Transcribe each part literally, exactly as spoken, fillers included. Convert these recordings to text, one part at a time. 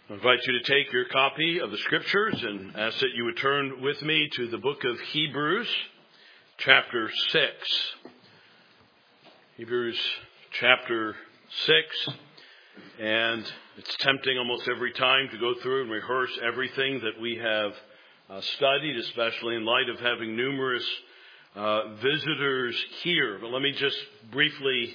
I invite you to take your copy of the Scriptures and ask that you would turn with me to the book of Hebrews, chapter six. Hebrews chapter six. And it's tempting almost every time to go through and rehearse everything that we have uh, studied, especially in light of having numerous uh, visitors here. But let me just briefly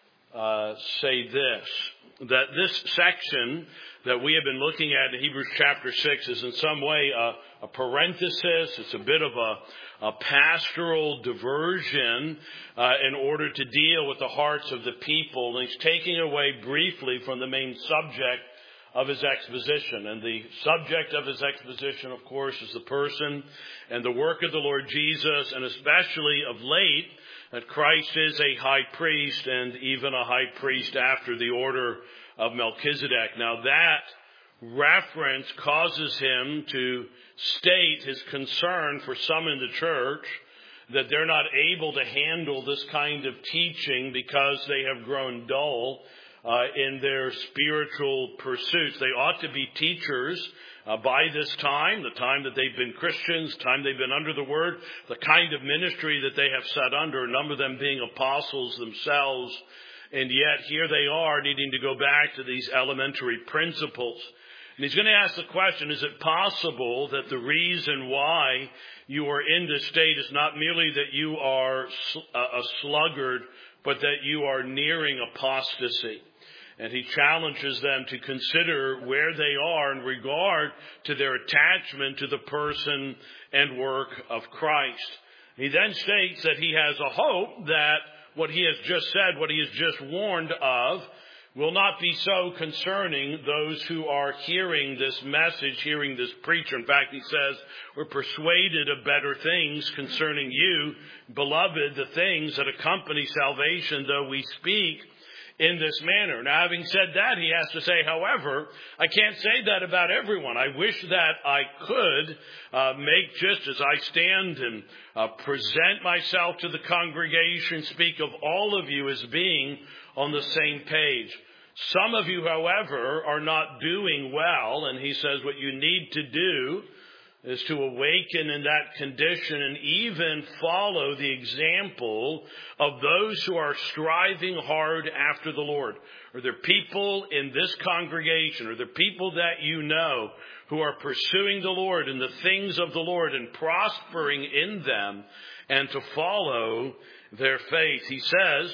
uh, say this, that this section that we have been looking at in Hebrews chapter six is in some way a, a parenthesis. It's a bit of a, a pastoral diversion uh, in order to deal with the hearts of the people. And he's taking away briefly from the main subject of his exposition. And the subject of his exposition, of course, is the person and the work of the Lord Jesus, and especially of late, that Christ is a high priest and even a high priest after the order of Melchizedek. Now that reference causes him to state his concern for some in the church that they're not able to handle this kind of teaching because they have grown dull uh, in their spiritual pursuits. They ought to be teachers uh, by this time, the time that they've been Christians, the time they've been under the Word, the kind of ministry that they have sat under, a number of them being apostles themselves. And yet here they are needing to go back to these elementary principles. And he's going to ask the question, is it possible that the reason why you are in this state is not merely that you are a sluggard, but that you are nearing apostasy? And he challenges them to consider where they are in regard to their attachment to the person and work of Christ. He then states that he has a hope that what he has just said, what he has just warned of, will not be so concerning those who are hearing this message, hearing this preacher. In fact, he says, we're persuaded of better things concerning you, beloved, the things that accompany salvation, though we speak in this manner. Now, having said that, he has to say, however, I can't say that about everyone. I wish that I could uh, make just as I stand and uh, present myself to the congregation, speak of all of you as being on the same page. Some of you, however, are not doing well, and he says what you need to do is to awaken in that condition and even follow the example of those who are striving hard after the Lord. Are there people in this congregation, are there people that you know who are pursuing the Lord and the things of the Lord and prospering in them, and to follow their faith? He says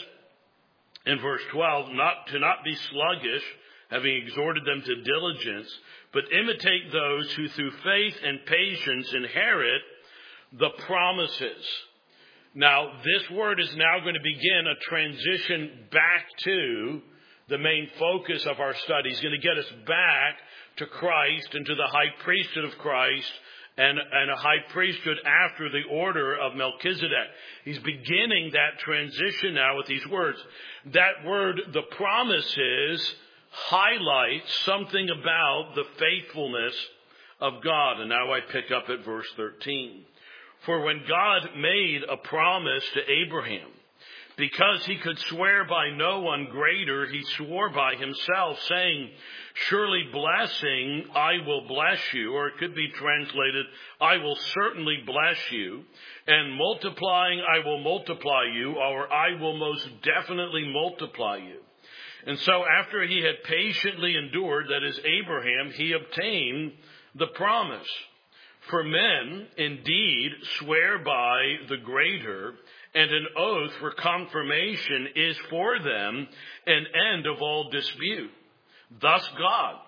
in verse twelve, not to not be sluggish, having exhorted them to diligence, but imitate those who through faith and patience inherit the promises. Now, this word is now going to begin a transition back to the main focus of our study. He's going to get us back to Christ and to the high priesthood of Christ and, and a high priesthood after the order of Melchizedek. He's beginning that transition now with these words. That word, the promises, highlights something about the faithfulness of God. And now I pick up at verse thirteen. For when God made a promise to Abraham, because he could swear by no one greater, he swore by himself, saying, surely blessing, I will bless you. Or it could be translated, I will certainly bless you. And multiplying, I will multiply you. Or I will most definitely multiply you. And so after he had patiently endured, that is Abraham, he obtained the promise. For men indeed swear by the greater, and an oath for confirmation is for them an end of all dispute. Thus God,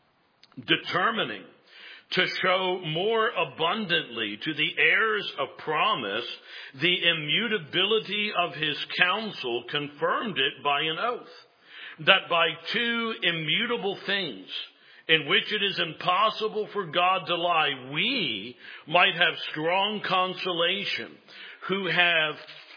determining to show more abundantly to the heirs of promise the immutability of his counsel, confirmed it by an oath, that by two immutable things, in which it is impossible for God to lie, we might have strong consolation, who have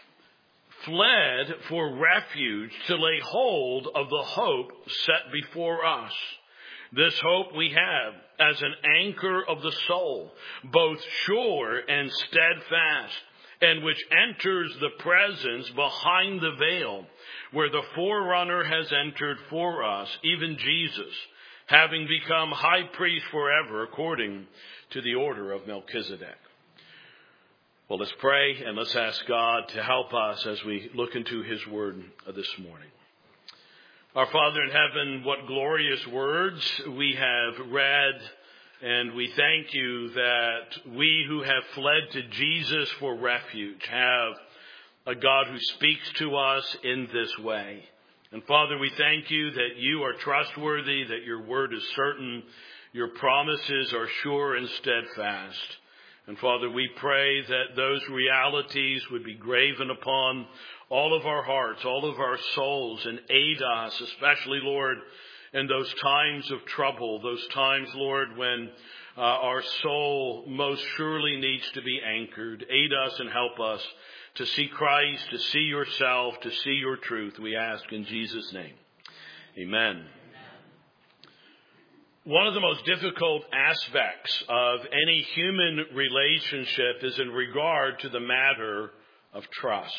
fled for refuge to lay hold of the hope set before us. This hope we have as an anchor of the soul, both sure and steadfast, and which enters the presence behind the veil, where the forerunner has entered for us, even Jesus, having become high priest forever according to the order of Melchizedek. Well, let's pray and let's ask God to help us as we look into his word this morning. Our Father in heaven, what glorious words we have read, and we thank you that we who have fled to Jesus for refuge have a God who speaks to us in this way. And Father, we thank you that you are trustworthy, that your word is certain, your promises are sure and steadfast. And Father, we pray that those realities would be graven upon all of our hearts, all of our souls, and aid us, especially, Lord, in those times of trouble, those times, Lord, when uh, our soul most surely needs to be anchored. Aid us and help us to see Christ, to see yourself, to see your truth, we ask in Jesus' name. Amen. One of the most difficult aspects of any human relationship is in regard to the matter of trust.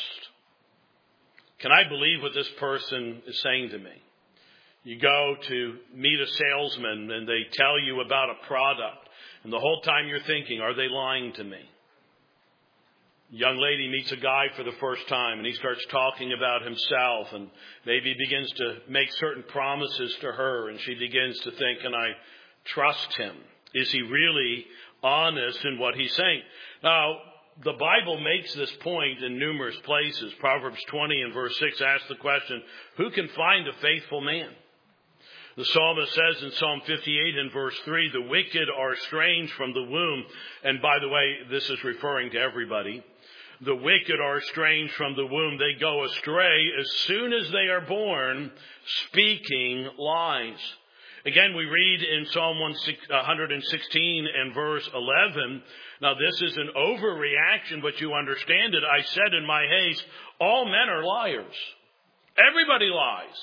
Can I believe what this person is saying to me? You go to meet a salesman and they tell you about a product, and the whole time you're thinking, are they lying to me? A young lady meets a guy for the first time and he starts talking about himself, and maybe he begins to make certain promises to her, and she begins to think, can I trust him? Is he really honest in what he's saying? Now, the Bible makes this point in numerous places. Proverbs twenty and verse six asks the question, who can find a faithful man? The psalmist says in Psalm fifty-eight and verse three, the wicked are estranged from the womb. And by the way, this is referring to everybody. The wicked are estranged from the womb. They go astray as soon as they are born, speaking lies. Again, we read in Psalm one sixteen and verse eleven, now this is an overreaction, but you understand it. I said in my haste, all men are liars. Everybody lies.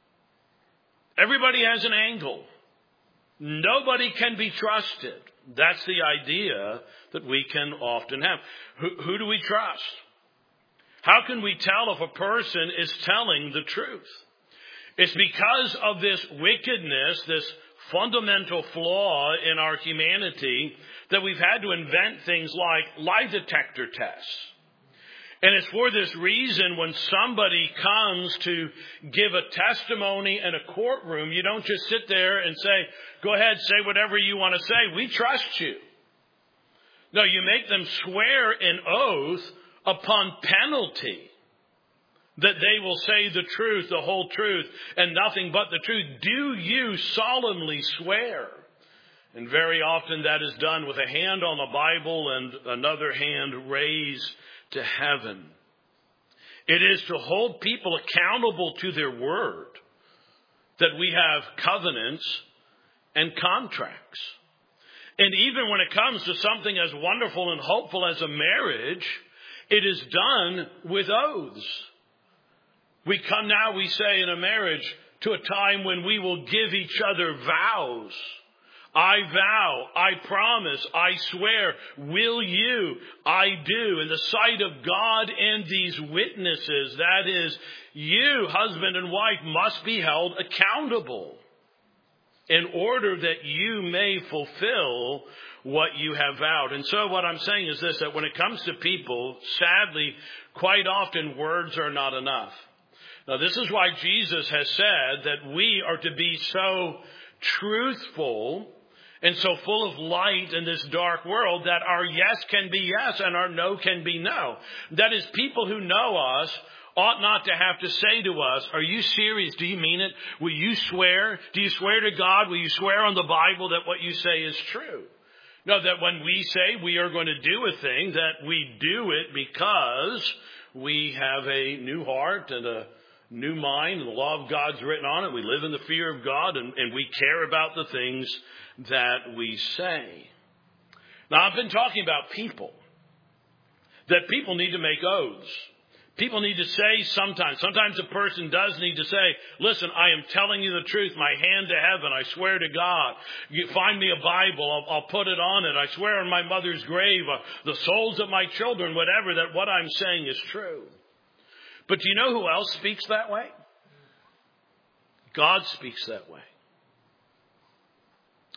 Everybody has an angle. Nobody can be trusted. That's the idea that we can often have. Who, who do we trust? How can we tell if a person is telling the truth? It's because of this wickedness, this fundamental flaw in our humanity, that we've had to invent things like lie detector tests. And it's for this reason when somebody comes to give a testimony in a courtroom, you don't just sit there and say, go ahead, say whatever you want to say. We trust you. No, you make them swear an oath upon penalty that they will say the truth, the whole truth, and nothing but the truth. Do you solemnly swear? And very often that is done with a hand on the Bible and another hand raised to heaven. It is to hold people accountable to their word that we have covenants and contracts. And even when it comes to something as wonderful and hopeful as a marriage, it is done with oaths. We come now, we say in a marriage, to a time when we will give each other vows. I vow, I promise, I swear, will you, I do, in the sight of God and these witnesses, that is, you, husband and wife, must be held accountable in order that you may fulfill what you have vowed. And so what I'm saying is this, that when it comes to people, sadly, quite often words are not enough. Now, this is why Jesus has said that we are to be so truthful and so full of light in this dark world that our yes can be yes and our no can be no. That is, people who know us ought not to have to say to us, are you serious? Do you mean it? Will you swear? Do you swear to God? Will you swear on the Bible that what you say is true? No, that when we say we are going to do a thing, that we do it because we have a new heart and a new mind, and the law of God's written on it. We live in the fear of God, and, and we care about the things that we say. Now, I've been talking about people. That people need to make oaths. People need to say sometimes. Sometimes a person does need to say, listen, I am telling you the truth. My hand to heaven. I swear to God. You find me a Bible. I'll, I'll put it on it. I swear on my mother's grave, uh, the souls of my children, whatever, that what I'm saying is true. But do you know who else speaks that way? God speaks that way.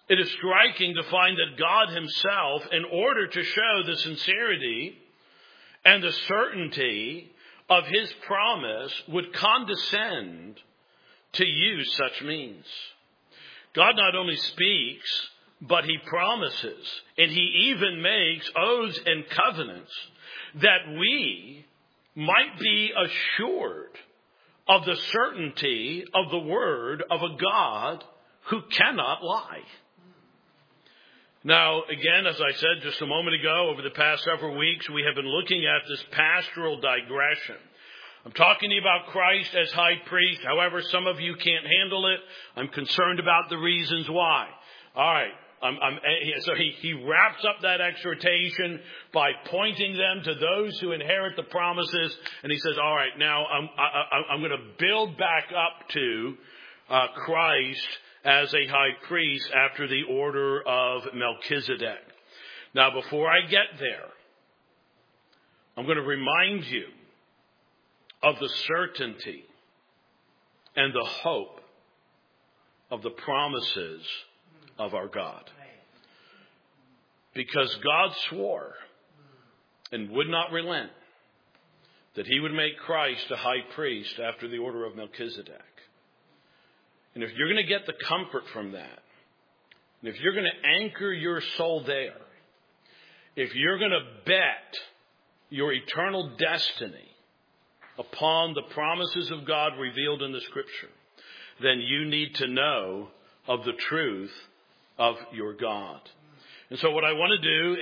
It is striking to find that God himself, in order to show the sincerity and the certainty of his promise, would condescend to use such means. God not only speaks, but he promises, and he even makes oaths and covenants that we might be assured of the certainty of the word of a God who cannot lie. Now, again, as I said just a moment ago, over the past several weeks, we have been looking at this pastoral digression. I'm talking to you about Christ as high priest. However, some of you can't handle it. I'm concerned about the reasons why. All right. I'm, I'm, so he, he wraps up that exhortation by pointing them to those who inherit the promises. And he says, all right, now I'm, I, I'm going to build back up to uh, Christ as a high priest after the order of Melchizedek. Now, before I get there, I'm going to remind you of the certainty and the hope of the promises of our God. Because God swore and would not relent that he would make Christ a high priest after the order of Melchizedek. And if you're going to get the comfort from that, and if you're going to anchor your soul there, if you're going to bet your eternal destiny upon the promises of God revealed in the Scripture, then you need to know of the truth of your God. And so what I want to do,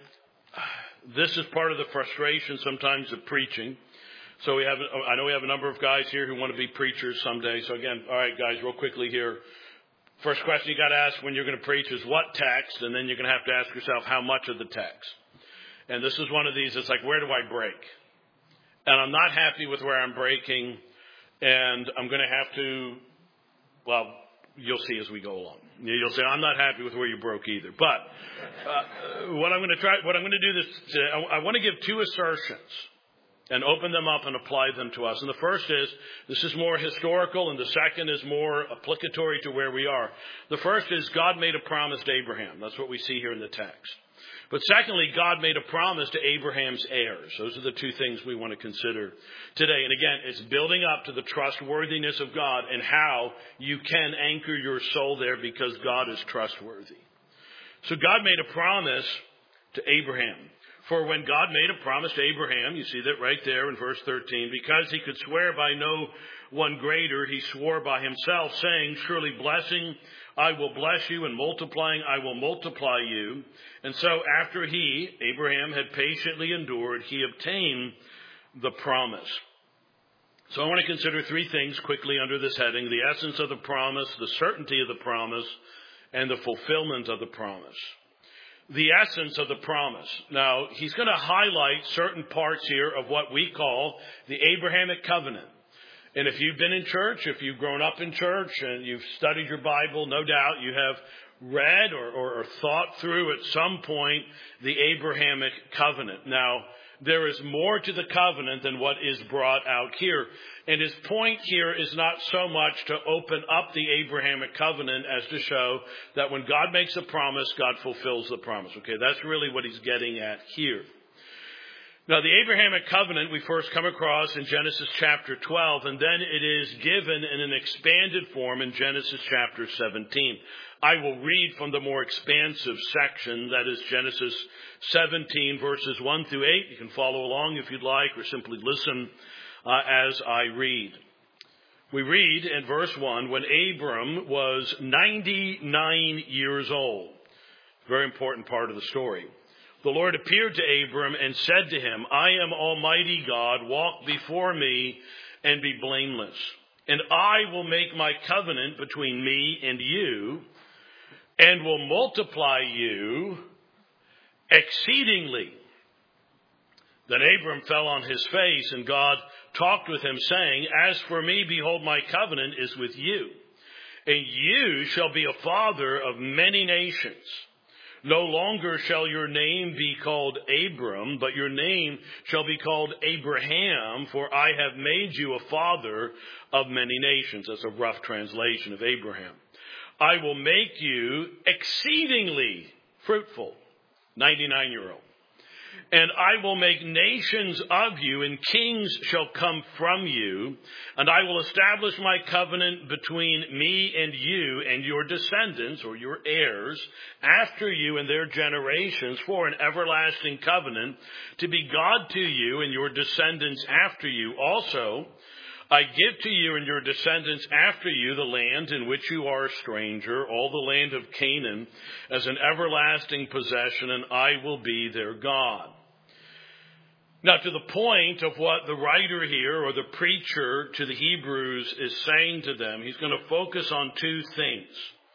and this is part of the frustration sometimes of preaching. So we have, I know we have a number of guys here who want to be preachers someday. So again, all right, guys, real quickly here. First question you got to ask when you're going to preach is what text, and then you're going to have to ask yourself how much of the text. And this is one of these. It's like, where do I break? And I'm not happy with where I'm breaking, and I'm going to have to, well, you'll see as we go along. You'll say, I'm not happy with where you broke either. But uh, what I'm going to try, what I'm going to do this today, I, I want to give two assertions and open them up and apply them to us. And the first is, this is more historical, and the second is more applicatory to where we are. The first is, God made a promise to Abraham. That's what we see here in the text. But secondly, God made a promise to Abraham's heirs. Those are the two things we want to consider today. And again, it's building up to the trustworthiness of God and how you can anchor your soul there because God is trustworthy. So God made a promise to Abraham. For when God made a promise to Abraham, you see that right there in verse thirteen, because he could swear by no one greater, he swore by himself, saying, surely blessing I will bless you, and multiplying I will multiply you. And so after he, Abraham, had patiently endured, he obtained the promise. So I want to consider three things quickly under this heading: the essence of the promise, the certainty of the promise, and the fulfillment of the promise. The essence of the promise. Now, he's going to highlight certain parts here of what we call the Abrahamic covenant. And if you've been in church, if you've grown up in church and you've studied your Bible, no doubt you have read or, or, or thought through at some point the Abrahamic covenant. Now, there is more to the covenant than what is brought out here. And his point here is not so much to open up the Abrahamic covenant as to show that when God makes a promise, God fulfills the promise. Okay, that's really what he's getting at here. Now, the Abrahamic covenant we first come across in Genesis chapter twelve, and then it is given in an expanded form in Genesis chapter seventeen. I will read from the more expansive section, that is Genesis seventeen, verses one through eight. You can follow along if you'd like, or simply listen uh, as I read. We read in verse one, when Abram was ninety-nine years old. Very important part of the story. The Lord appeared to Abram and said to him, I am Almighty God, walk before me and be blameless. And I will make my covenant between me and you, and will multiply you exceedingly. Then Abram fell on his face, and God talked with him, saying, As for me, behold, my covenant is with you, and you shall be a father of many nations. No longer shall your name be called Abram, but your name shall be called Abraham, for I have made you a father of many nations. That's a rough translation of Abraham. I will make you exceedingly fruitful. ninety-nine-year-old. And I will make nations of you, and kings shall come from you. And I will establish my covenant between me and you and your descendants, or your heirs, after you and their generations, for an everlasting covenant, to be God to you and your descendants after you. Also, I give to you and your descendants after you the land in which you are a stranger, all the land of Canaan, as an everlasting possession, and I will be their God. Now, to the point of what the writer here, or the preacher to the Hebrews, is saying to them, he's going to focus on two things.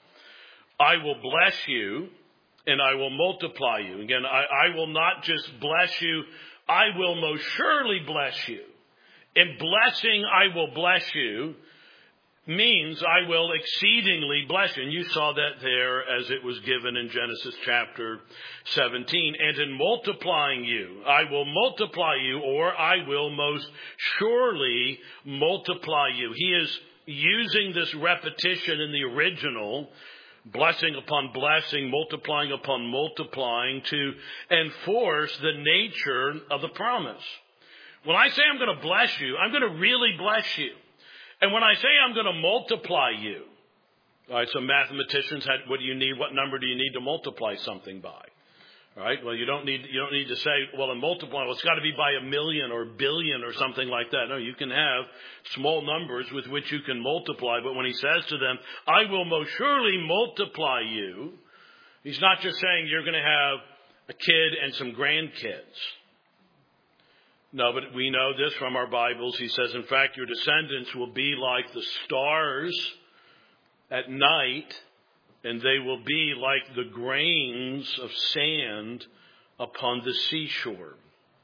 I will bless you, and I will multiply you. Again, I, I will not just bless you, I will most surely bless you. In blessing, I will bless you means I will exceedingly bless you. And you saw that there as it was given in Genesis chapter seventeen. And in multiplying you, I will multiply you, or I will most surely multiply you. He is using this repetition in the original, blessing upon blessing, multiplying upon multiplying, to enforce the nature of the promise. When I say I'm going to bless you, I'm going to really bless you. And when I say I'm going to multiply you, all right, so mathematicians had, what do you need? What number do you need to multiply something by? All right, well, you don't need, you don't need to say, well, in multiply, well, it's got to be by a million or billion or something like that. No, you can have small numbers with which you can multiply. But when he says to them, I will most surely multiply you, he's not just saying you're going to have a kid and some grandkids. No, but we know this from our Bibles. He says, in fact, your descendants will be like the stars at night, and they will be like the grains of sand upon the seashore.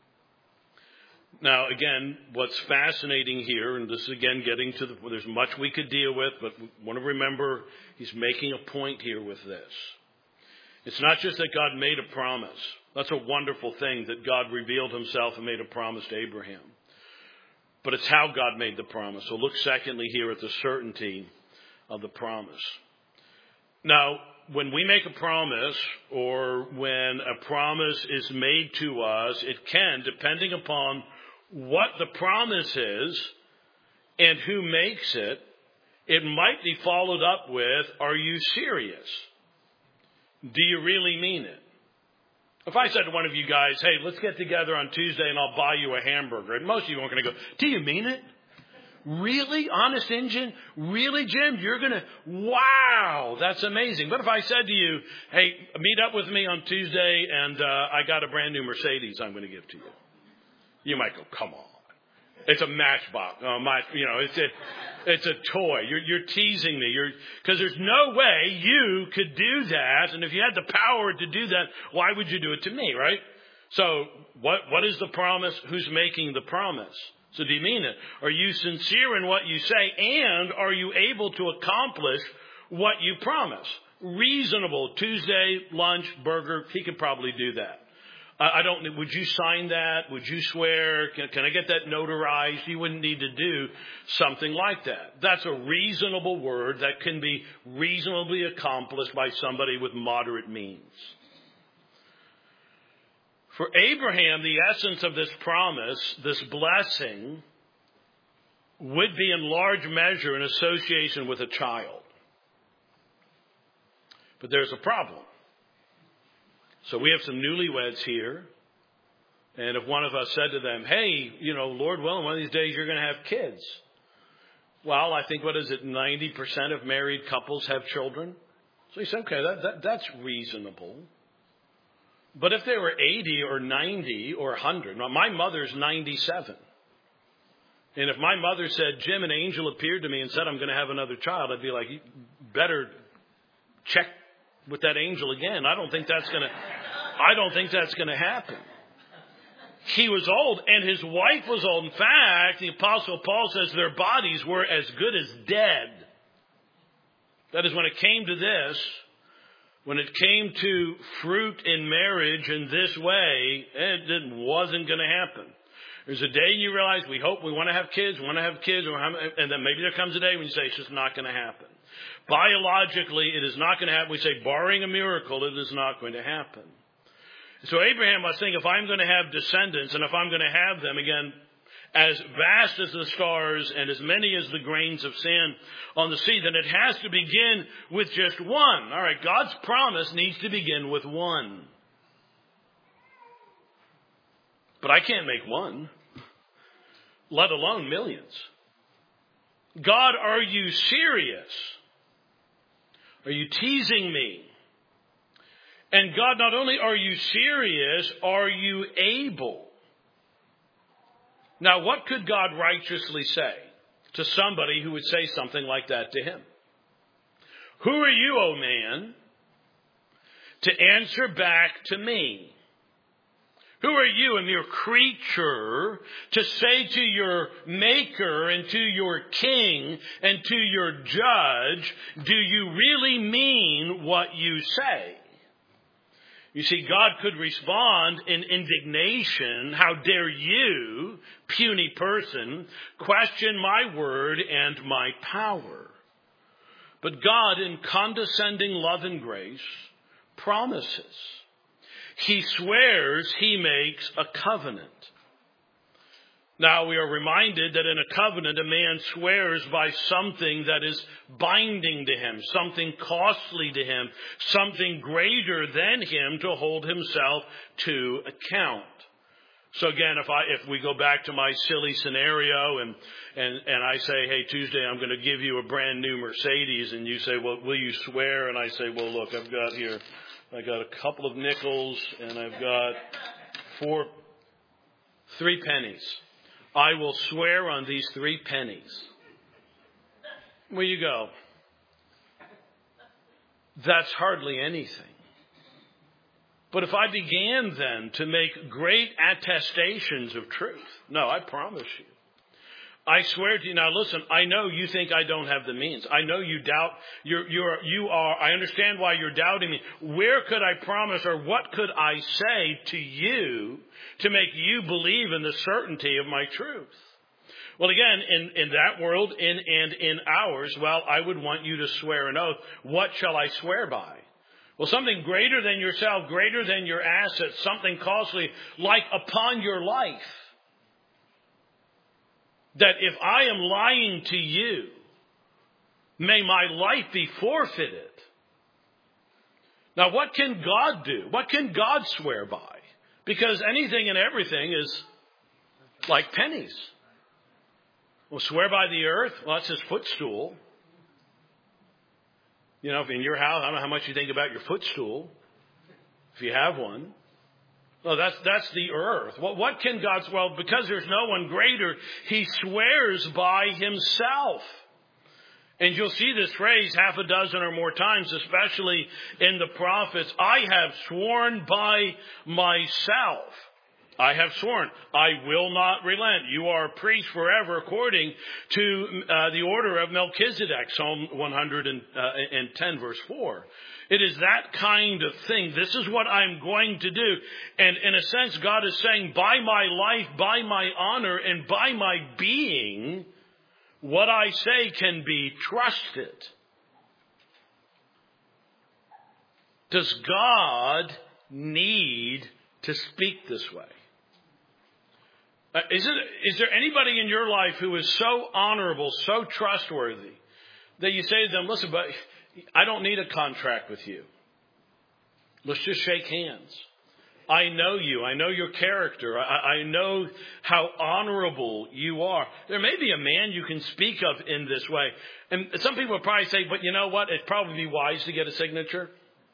Now, again, what's fascinating here, and this is again getting to the, well, there's much we could deal with, but we want to remember he's making a point here with this. It's not just that God made a promise. That's a wonderful thing that God revealed himself and made a promise to Abraham. But it's how God made the promise. So look secondly here at the certainty of the promise. Now, when we make a promise, or when a promise is made to us, it can, depending upon what the promise is and who makes it, it might be followed up with, are you serious? Do you really mean it? If I said to one of you guys, hey, let's get together on Tuesday and I'll buy you a hamburger, and most of you aren't going to go, do you mean it? Really? Honest Injun? Really, Jim? You're going to, wow, that's amazing. But if I said to you, hey, meet up with me on Tuesday and uh, I got a brand new Mercedes I'm going to give to you. You might go, come on. It's a Matchbox. Oh, my, you know, it's a, it's a toy. You're, you're teasing me. You're, because there's no way you could do that. And if you had the power to do that, why would you do it to me, right? So what, what is the promise? Who's making the promise? So do you mean it? Are you sincere in what you say? And are you able to accomplish what you promise? Reasonable Tuesday lunch, burger. He could probably do that. I don't, would you sign that? Would you swear? Can, can I get that notarized? You wouldn't need to do something like that. That's a reasonable word that can be reasonably accomplished by somebody with moderate means. For Abraham, the essence of this promise, this blessing, would be in large measure in association with a child. But there's a problem. So we have some newlyweds here. And if one of us said to them, hey, you know, Lord willing, one of these days you're going to have kids. Well, I think, what is it, ninety percent of married couples have children. So he said, okay, that, that, that's reasonable. But if they were eighty or ninety or one hundred, now my mother's ninety-seven. And if my mother said, Jim, an angel appeared to me and said I'm going to have another child, I'd be like, you better check with that angel again. I don't think that's going to, I don't think that's going to happen. He was old and his wife was old. In fact, the Apostle Paul says their bodies were as good as dead. That is, when it came to this, when it came to fruit in marriage in this way, it wasn't going to happen. There's a day you realize we hope we want to have kids, we want to have kids, and then maybe there comes a day when you say it's just not going to happen. Biologically, it is not going to happen. We say, barring a miracle, it is not going to happen. So Abraham must think, if I'm going to have descendants, and if I'm going to have them, again, as vast as the stars and as many as the grains of sand on the sea, then it has to begin with just one. All right, God's promise needs to begin with one. But I can't make one, let alone millions. God, are you serious? Are you teasing me? And God, not only are you serious, are you able? Now, what could God righteously say to somebody who would say something like that to him? Who are you, O man, to answer back to me? Who are you, a mere creature, to say to your maker and to your king and to your judge, do you really mean what you say? You see, God could respond in indignation, how dare you, puny person, question my word and my power. But God, in condescending love and grace, promises. He swears, he makes a covenant. Now we are reminded that in a covenant, a man swears by something that is binding to him, something costly to him, something greater than him to hold himself to account. So again, if I if we go back to my silly scenario and and and I say, hey, Tuesday, I'm going to give you a brand new Mercedes, and you say, well, will you swear? And I say, well, look, I've got here, I got a couple of nickels, and I've got four, three pennies. I will swear on these three pennies. Where you go? That's hardly anything. But if I began then to make great attestations of truth, no, I promise you. I swear to you, now listen, I know you think I don't have the means. I know you doubt, you're, you're, you are, I understand why you're doubting me. Where could I promise, or what could I say to you to make you believe in the certainty of my truth? Well, again, in, in that world in, and in ours, well, I would want you to swear an oath. What shall I swear by? Well, something greater than yourself, greater than your assets, something costly, like upon your life. That if I am lying to you, may my life be forfeited. Now, what can God do? What can God swear by? Because anything and everything is like pennies. Well, swear by the earth? Well, that's his footstool. You know, if in your house, I don't know how much you think about your footstool, if you have one. Well, that's that's the earth. What, what can God swear? Well, because there's no one greater, he swears by himself. And you'll see this phrase half a dozen or more times, especially in the prophets. I have sworn by myself. I have sworn. I will not relent. You are a priest forever according to uh, the order of Melchizedek, Psalm one hundred ten, verse four. It is that kind of thing. This is what I'm going to do. And in a sense, God is saying, by my life, by my honor, and by my being, what I say can be trusted. Does God need to speak this way? Uh, is it, is there anybody in your life who is so honorable, so trustworthy, that you say to them, listen, but I don't need a contract with you. Let's just shake hands. I know you. I know your character. I, I know how honorable you are. There may be a man you can speak of in this way. And some people will probably say, but you know what? It'd probably be wise to get a signature.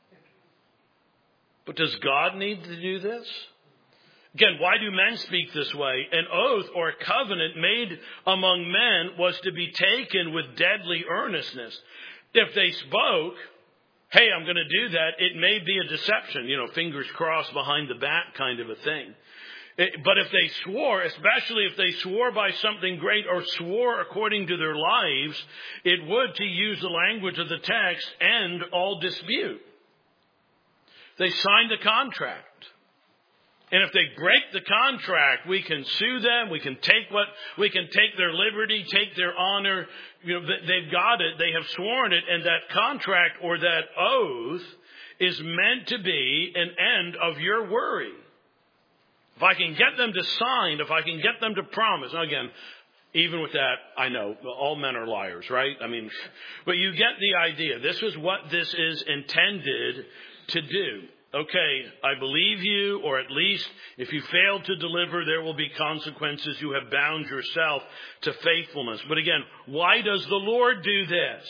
But does God need to do this? Again, why do men speak this way? An oath or a covenant made among men was to be taken with deadly earnestness. If they spoke, hey, I'm going to do that, it may be a deception, you know, fingers crossed behind the back kind of a thing. It, but if they swore, especially if they swore by something great or swore according to their lives, it would, to use the language of the text, end all dispute. They signed a contract. And if they break the contract, we can sue them. We can take what, we can take their liberty, take their honor. You know, they've got it. They have sworn it. And that contract or that oath is meant to be an end of your worry. If I can get them to sign, if I can get them to promise. Now again, even with that, I know all men are liars, right? I mean, but you get the idea. This is what this is intended to do. Okay, I believe you, or at least if you fail to deliver, there will be consequences. You have bound yourself to faithfulness. But again, why does the Lord do this?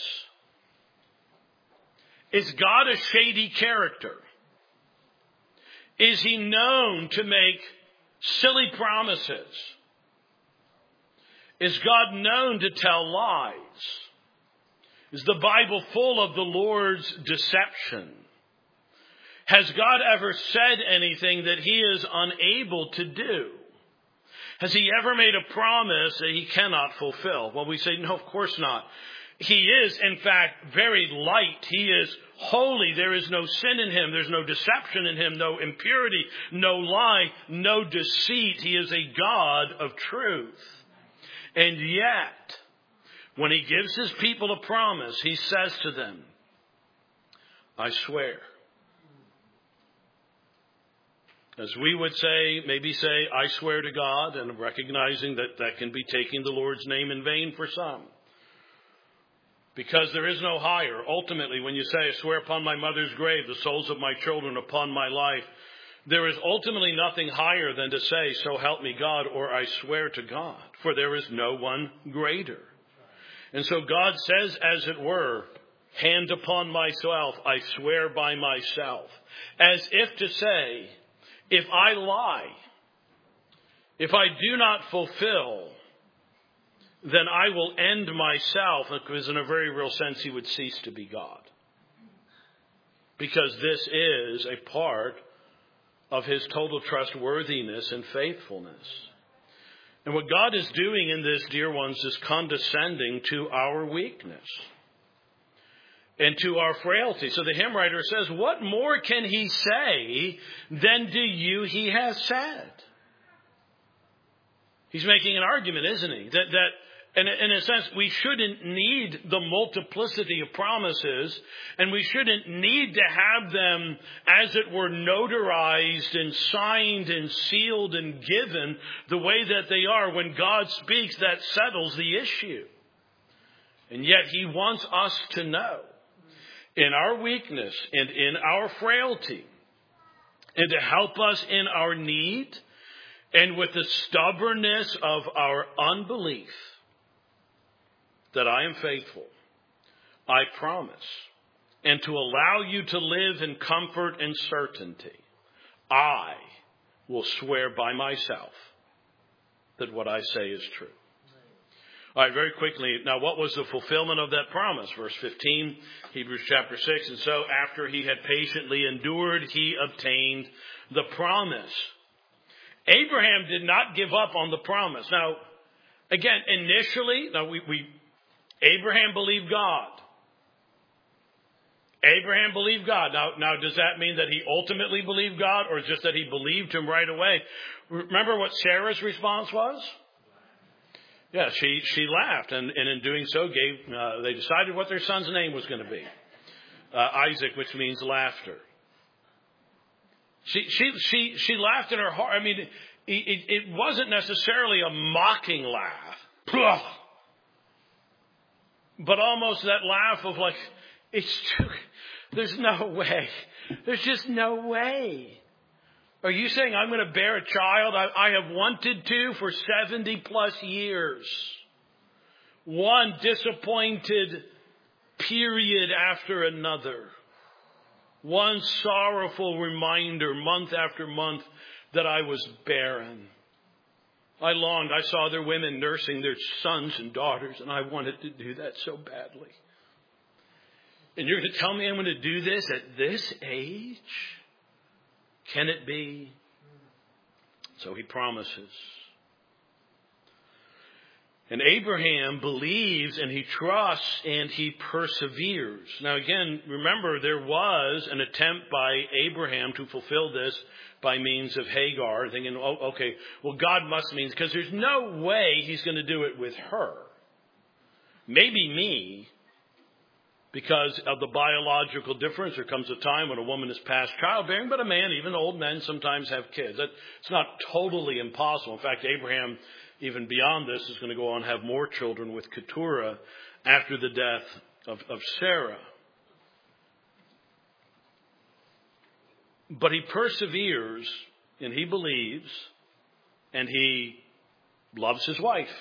Is God a shady character? Is he known to make silly promises? Is God known to tell lies? Is the Bible full of the Lord's deception? Has God ever said anything that he is unable to do? Has he ever made a promise that he cannot fulfill? Well, we say, no, of course not. He is, in fact, very light. He is holy. There is no sin in him. There's no deception in him, no impurity, no lie, no deceit. He is a God of truth. And yet, when he gives his people a promise, he says to them, I swear. As we would say, maybe say, I swear to God, and recognizing that that can be taking the Lord's name in vain for some. Because there is no higher. Ultimately, when you say, I swear upon my mother's grave, the souls of my children upon my life, there is ultimately nothing higher than to say, so help me God, or I swear to God, for there is no one greater. And so God says, as it were, hand upon myself, I swear by myself, as if to say, if I lie, if I do not fulfill, then I will end myself, because in a very real sense he would cease to be God. Because this is a part of his total trustworthiness and faithfulness. And what God is doing in this, dear ones, is condescending to our weakness and to our frailty. So the hymn writer says, what more can he say than to you he has said? He's making an argument, isn't he? That, that and in a sense, we shouldn't need the multiplicity of promises, and we shouldn't need to have them, as it were, notarized and signed and sealed and given the way that they are. When God speaks, that settles the issue. And yet he wants us to know, in our weakness and in our frailty, and to help us in our need, and with the stubbornness of our unbelief, that I am faithful, I promise, and to allow you to live in comfort and certainty, I will swear by myself that what I say is true. All right, very quickly. Now, what was the fulfillment of that promise? Verse fifteen, Hebrews chapter six. And so after he had patiently endured, he obtained the promise. Abraham did not give up on the promise. Now, again, initially, now we, we Abraham believed God. Abraham believed God. Now, now, does that mean that he ultimately believed God, or just that he believed him right away? Remember what Sarah's response was? Yeah, she, she laughed, and, and in doing so, gave uh, they decided what their son's name was going to be. Uh, Isaac, which means laughter. She, she, she, she laughed in her heart. I mean, it, it, it wasn't necessarily a mocking laugh, but almost that laugh of like, it's too, there's no way. There's just no way. Are you saying I'm going to bear a child? I, I have wanted to for seventy plus years. One disappointed period after another. One sorrowful reminder month after month that I was barren. I longed. I saw other women nursing their sons and daughters, and I wanted to do that so badly. And you're going to tell me I'm going to do this at this age? Can it be? So he promises. And Abraham believes and he trusts and he perseveres. Now again, remember there was an attempt by Abraham to fulfill this by means of Hagar, thinking, oh, okay, well God must mean, because there's no way he's going to do it with her. Maybe me, because of the biological difference. There comes a time when a woman is past childbearing, but a man, even old men, sometimes have kids. It's not totally impossible. In fact, Abraham, even beyond this, is going to go on and have more children with Keturah after the death of, of Sarah. But he perseveres and he believes and he loves his wife.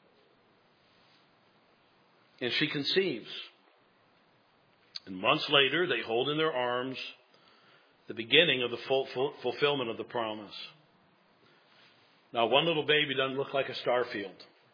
And she conceives. And months later, they hold in their arms the beginning of the full, full, fulfillment of the promise. Now, one little baby doesn't look like a star field.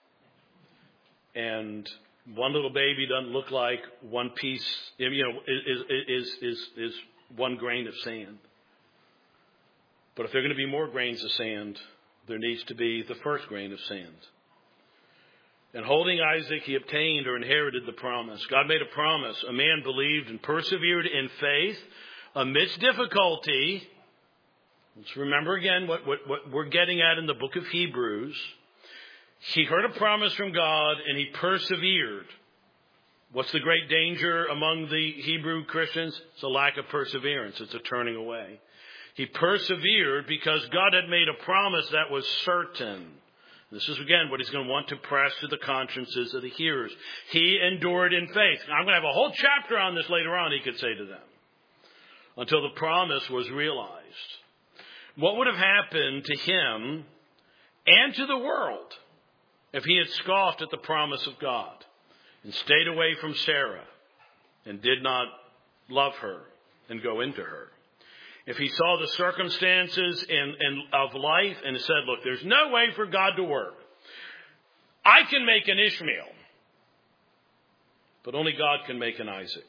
And one little baby doesn't look like one piece, you know, is, is, is, is one grain of sand. But if there are going to be more grains of sand, there needs to be the first grain of sand. And holding Isaac, he obtained or inherited the promise. God made a promise. A man believed and persevered in faith amidst difficulty. Let's remember again what, what, what we're getting at in the book of Hebrews. He heard a promise from God and he persevered. What's the great danger among the Hebrew Christians? It's a lack of perseverance. It's a turning away. He persevered because God had made a promise that was certain. This is, again, what he's going to want to press to the consciences of the hearers. He endured in faith. Now, I'm going to have a whole chapter on this later on, he could say to them, until the promise was realized. What would have happened to him and to the world if he had scoffed at the promise of God and stayed away from Sarah and did not love her and go into her? If he saw the circumstances in, in, of life and said, look, there's no way for God to work. I can make an Ishmael, but only God can make an Isaac.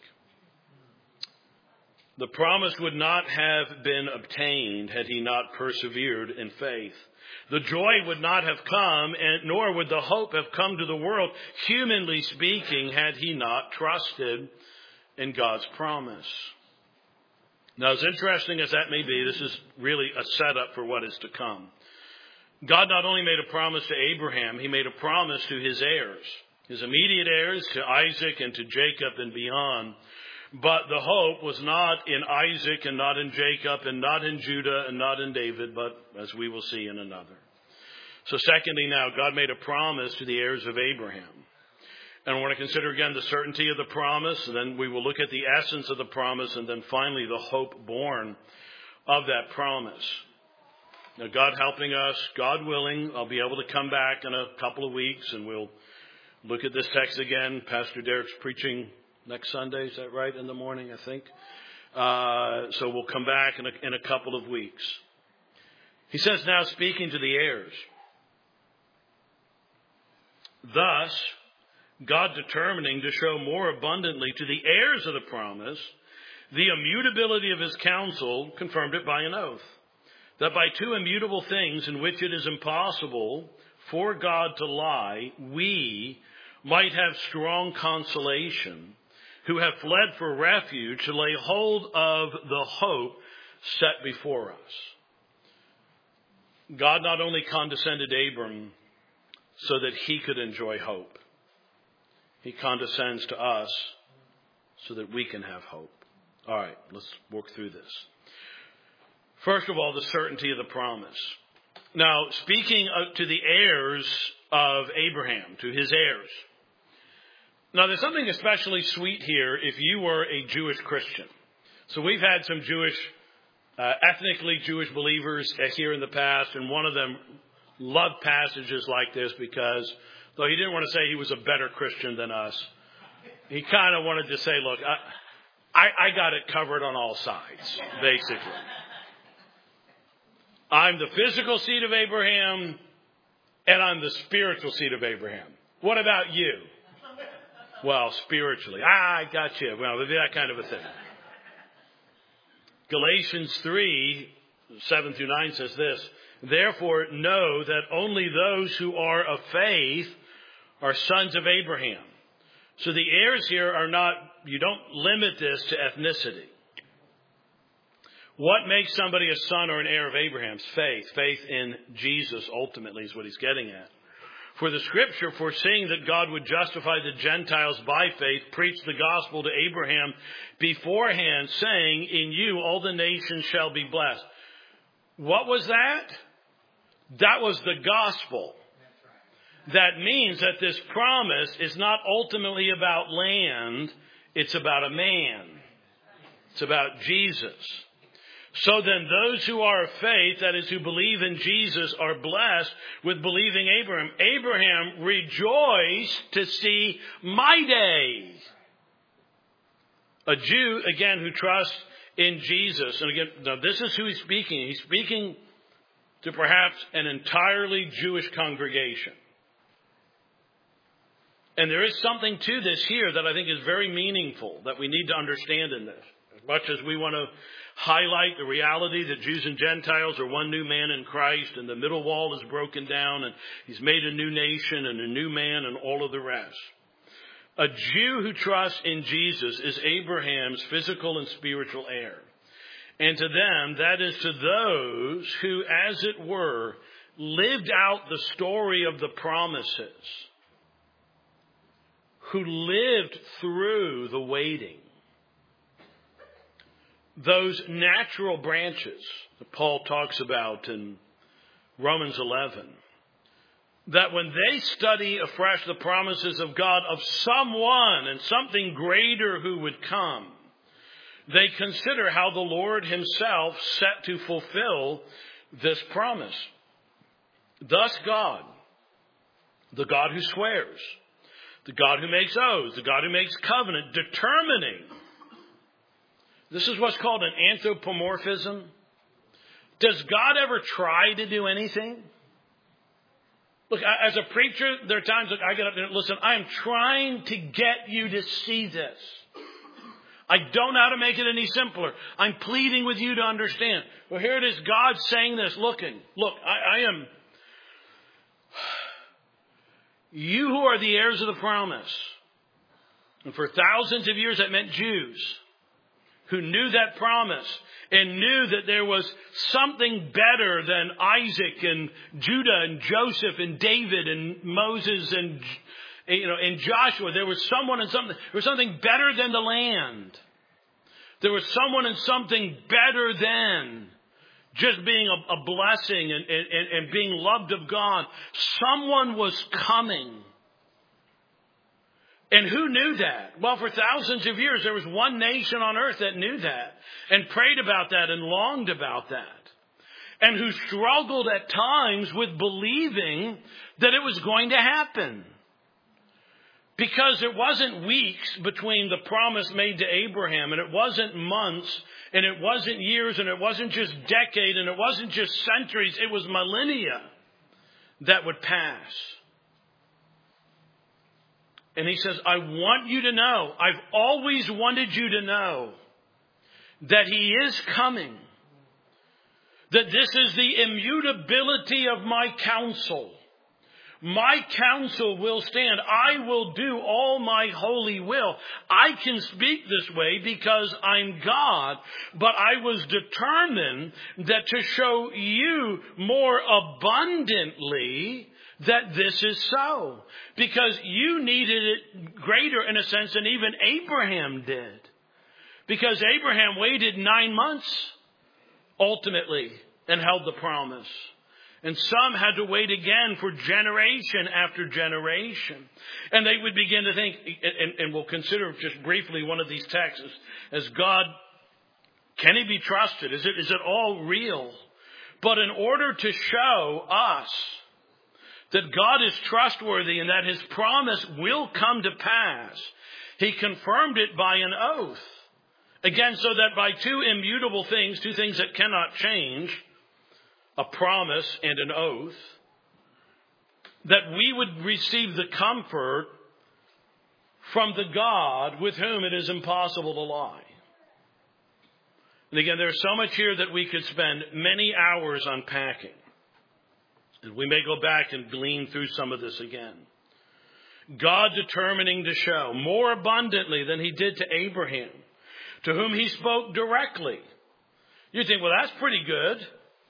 The promise would not have been obtained had he not persevered in faith. The joy would not have come, and nor would the hope have come to the world, humanly speaking, had he not trusted in God's promise. Now, as interesting as that may be, this is really a setup for what is to come. God not only made a promise to Abraham, he made a promise to his heirs, his immediate heirs, to Isaac and to Jacob and beyond. But the hope was not in Isaac and not in Jacob and not in Judah and not in David, but as we will see in another. So secondly now, God made a promise to the heirs of Abraham. And I want to consider again the certainty of the promise, and then we will look at the essence of the promise, and then finally the hope born of that promise. Now, God helping us, God willing, I'll be able to come back in a couple of weeks, and we'll look at this text again. Pastor Derek's preaching next Sunday, is that right, in the morning, I think? Uh, so we'll come back in a, in a couple of weeks. He says, now speaking to the heirs, thus, God determining to show more abundantly to the heirs of the promise the immutability of his counsel, confirmed it by an oath, that by two immutable things in which it is impossible for God to lie, we might have strong consolation, who have fled for refuge to lay hold of the hope set before us. God not only condescended Abram so that he could enjoy hope, he condescends to us so that we can have hope. All right, let's work through this. First of all, the certainty of the promise. Now, speaking to the heirs of Abraham, to his heirs. Now, there's something especially sweet here if you were a Jewish Christian. So we've had some Jewish, uh, ethnically Jewish believers here in the past, and one of them loved passages like this because though he didn't want to say he was a better Christian than us, he kind of wanted to say, look, I, I, I got it covered on all sides, basically. I'm the physical seed of Abraham, and I'm the spiritual seed of Abraham. What about you? Well, spiritually. Ah, I got you. Well, that kind of a thing. Galatians three, seven through nine says this, therefore know that only those who are of faith are sons of Abraham. So the heirs here are not, you don't limit this to ethnicity. What makes somebody a son or an heir of Abraham's faith? Faith in Jesus ultimately is what he's getting at. For the scripture, foreseeing that God would justify the Gentiles by faith, preached the gospel to Abraham beforehand, saying, in you all the nations shall be blessed. What was that? That was the gospel. That means that this promise is not ultimately about land, it's about a man. It's about Jesus. So then those who are of faith, that is, who believe in Jesus, are blessed with believing Abraham. Abraham rejoiced to see my day. A Jew, again, who trusts in Jesus. And again, now this is who he's speaking. He's speaking to perhaps an entirely Jewish congregation. And there is something to this here that I think is very meaningful that we need to understand in this. As much as we want to highlight the reality that Jews and Gentiles are one new man in Christ, and the middle wall is broken down, and he's made a new nation and a new man and all of the rest. A Jew who trusts in Jesus is Abraham's physical and spiritual heir. And to them, that is to those who, as it were, lived out the story of the promises, who lived through the waiting. Those natural branches that Paul talks about in Romans eleven, that when they study afresh the promises of God of someone and something greater who would come, they consider how the Lord himself set to fulfill this promise. Thus God, the God who swears, the God who makes oaths, the God who makes covenant, determining. This is what's called an anthropomorphism. Does God ever try to do anything? Look, as a preacher, there are times that I get up there and listen, I am trying to get you to see this. I don't know how to make it any simpler. I'm pleading with you to understand. Well, here it is, God saying this, looking. Look, I, I am... You who are the heirs of the promise. And for thousands of years that meant Jews who knew that promise and knew that there was something better than Isaac and Judah and Joseph and David and Moses and, you know, and Joshua. There was someone and something. There was something better than the land. There was someone and something better than just being a, a blessing and, and, and being loved of God. Someone was coming. And who knew that? Well, for thousands of years, there was one nation on earth that knew that and prayed about that and longed about that. And who struggled at times with believing that it was going to happen. Because it wasn't weeks between the promise made to Abraham, and it wasn't months, and it wasn't years, and it wasn't just decades, and it wasn't just centuries. It was millennia that would pass. And he says, I want you to know, I've always wanted you to know that he is coming. That this is the immutability of my counsel. My counsel will stand. I will do all my holy will. I can speak this way because I'm God, but I was determined that to show you more abundantly that this is so. Because you needed it greater in a sense than even Abraham did. Because Abraham waited nine months ultimately and held the promise. And some had to wait again for generation after generation. And they would begin to think, and, and we'll consider just briefly one of these texts, as God, can he be trusted? Is it, is it all real? But in order to show us that God is trustworthy and that his promise will come to pass, he confirmed it by an oath. Again, so that by two immutable things, two things that cannot change, a promise and an oath, that we would receive the comfort from the God with whom it is impossible to lie. And again, there's so much here that we could spend many hours unpacking. And we may go back and glean through some of this again. God determining to show more abundantly than he did to Abraham, to whom he spoke directly. You think, well, that's pretty good.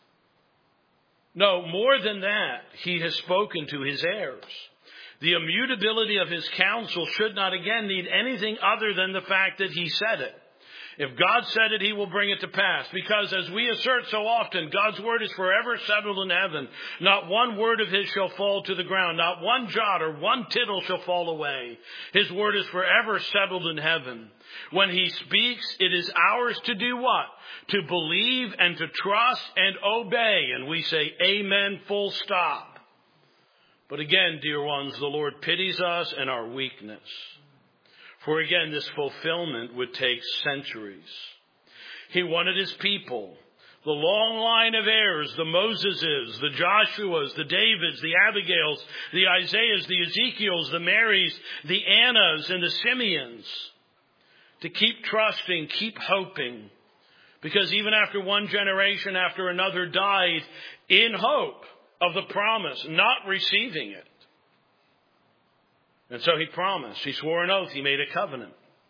No, more than that, he has spoken to his heirs. The immutability of his counsel should not again need anything other than the fact that he said it. If God said it, he will bring it to pass. Because as we assert so often, God's word is forever settled in heaven. Not one word of his shall fall to the ground. Not one jot or one tittle shall fall away. His word is forever settled in heaven. When he speaks, it is ours to do what? To believe and to trust and obey. And we say, amen, full stop. But again, dear ones, the Lord pities us and our weakness. For again, this fulfillment would take centuries. He wanted his people, the long line of heirs, the Moseses, the Joshuas, the Davids, the Abigails, the Isaiahs, the Ezekiels, the Marys, the Annas, and the Simeons, to keep trusting, keep hoping. Because even after one generation after another died in hope of the promise, not receiving it. And so he promised, he swore an oath, he made a covenant.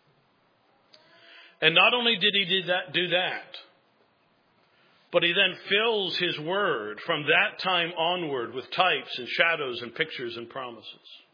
And not only did he do that, do that, but he then fills his word from that time onward with types and shadows and pictures and promises.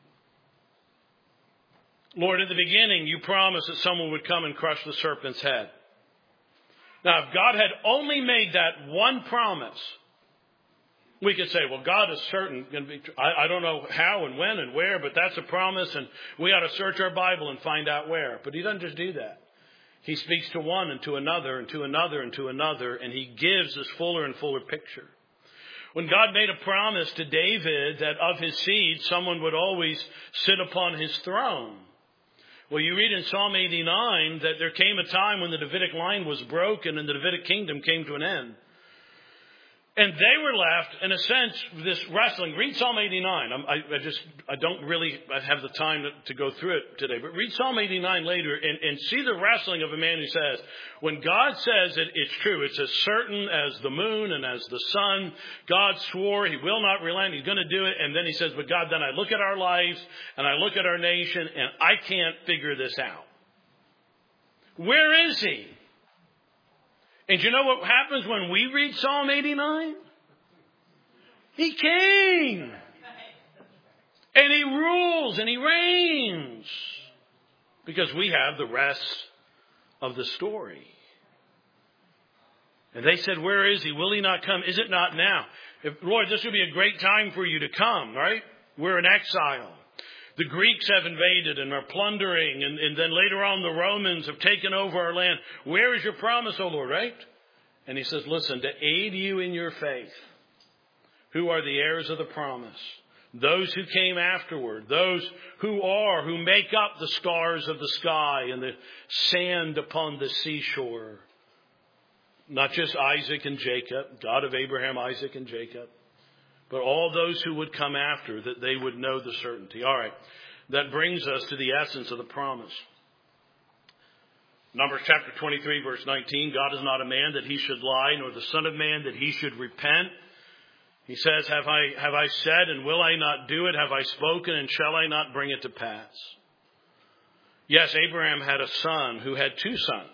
Lord, at the beginning, you promised that someone would come and crush the serpent's head. Now, if God had only made that one promise, we could say, well, God is certain going to be. I, I don't know how and when and where, but that's a promise, and we ought to search our Bible and find out where. But he doesn't just do that. He speaks to one and to another and to another and to another, and he gives this fuller and fuller picture. When God made a promise to David that of his seed, someone would always sit upon his throne. Well, you read in Psalm eighty-nine that there came a time when the Davidic line was broken and the Davidic kingdom came to an end. And they were left, in a sense, this wrestling. Read Psalm eighty-nine. I, I just, I don't really have the time to, to go through it today. But read Psalm eighty-nine later and, and see the wrestling of a man who says, when God says it, it's true. It's as certain as the moon and as the sun. God swore he will not relent. He's going to do it. And then he says, but God, then I look at our lives and I look at our nation and I can't figure this out. Where is he? And you know what happens when we read Psalm eighty-nine? He came. And he rules and he reigns. Because we have the rest of the story. And they said, where is he? Will he not come? Is it not now? If, Lord, this would be a great time for you to come, right? We're in exile. The Greeks have invaded and are plundering, and, and then later on the Romans have taken over our land. Where is your promise, O Lord, right? And he says, listen, to aid you in your faith, who are the heirs of the promise, those who came afterward, those who are, who make up the stars of the sky and the sand upon the seashore. Not just Isaac and Jacob, God of Abraham, Isaac, and Jacob. But all those who would come after, that they would know the certainty. All right, that brings us to the essence of the promise. Numbers chapter twenty-three, verse nineteen, God is not a man that he should lie, nor the son of man that he should repent. He says, have I, have I said, and will I not do it? Have I spoken, and shall I not bring it to pass? Yes, Abraham had a son who had two sons.